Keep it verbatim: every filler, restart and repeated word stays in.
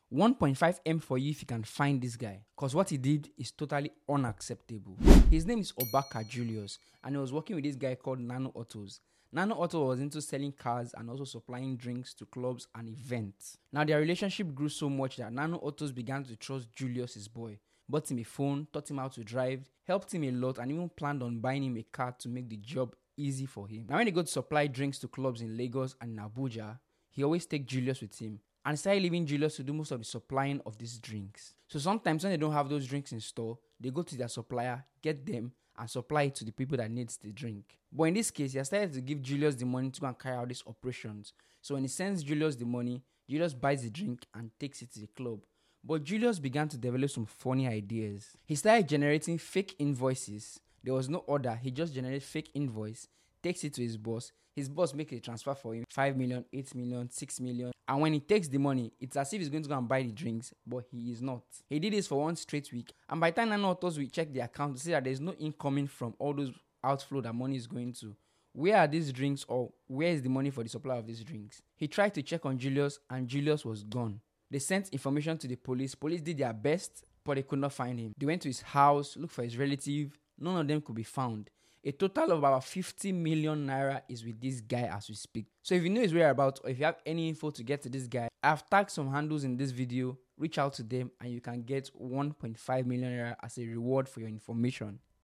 one point five M for you if you can find this guy, because what he did is totally unacceptable. His name is Obaka Julius, and he was working with this guy called Nano Autos. Nano Auto was into selling cars and also supplying drinks to clubs and events. Now their relationship grew so much that Nano Autos began to trust Julius, his boy. Bought him a phone, taught him how to drive, helped him a lot, and even planned on buying him a car to make the job easy for him. Now when he go to supply drinks to clubs in Lagos and in Abuja, he always take Julius with him and started leaving Julius to do most of the supplying of these drinks. So sometimes when they don't have those drinks in store, they go to their supplier, get them, and supply it to the people that needs the drink. But in this case, he has started to give Julius the money to go and carry out these operations. So when he sends Julius the money, Julius buys the drink and takes it to the club. But Julius began to develop some funny ideas. He started generating fake invoices. There was no order. He just generated fake invoice, takes it to his boss. His boss makes a transfer for him, five million, eight million, six million. And when he takes the money, it's as if he's going to go and buy the drinks, but he is not. He did this for one straight week. And by the time Nano Autos we check the account to see that there's no incoming from all those outflow that money is going to. Where are these drinks, or where is the money for the supply of these drinks? He tried to check on Julius, and Julius was gone. They sent information to the police. Police did their best, but they could not find him. They went to his house, looked for his relative. None of them could be found. A total of about fifty million naira is with this guy as we speak. So if you know his whereabouts, or if you have any info to get to this guy, I've tagged some handles in this video. Reach out to them and you can get one point five million naira as a reward for your information.